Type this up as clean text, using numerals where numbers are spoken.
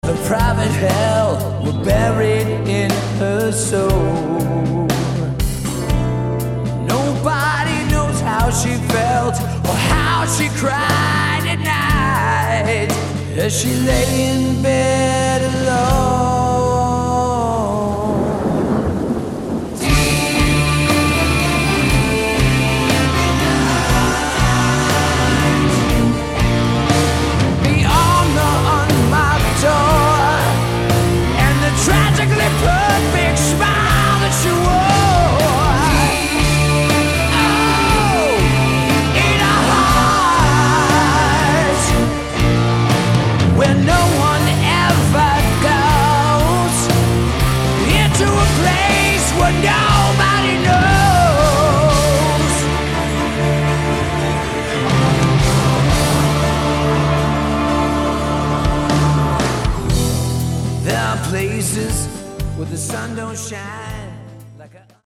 A private hell were buried in her soul. Nobody knows how she felt or how she cried at night as she lay in bed alone. Beyond the unmarked door and the tragically perfect smile that she wore, oh, in a heart where no one ever goes, into a place where nobody knows. There are places where the sun don't shine.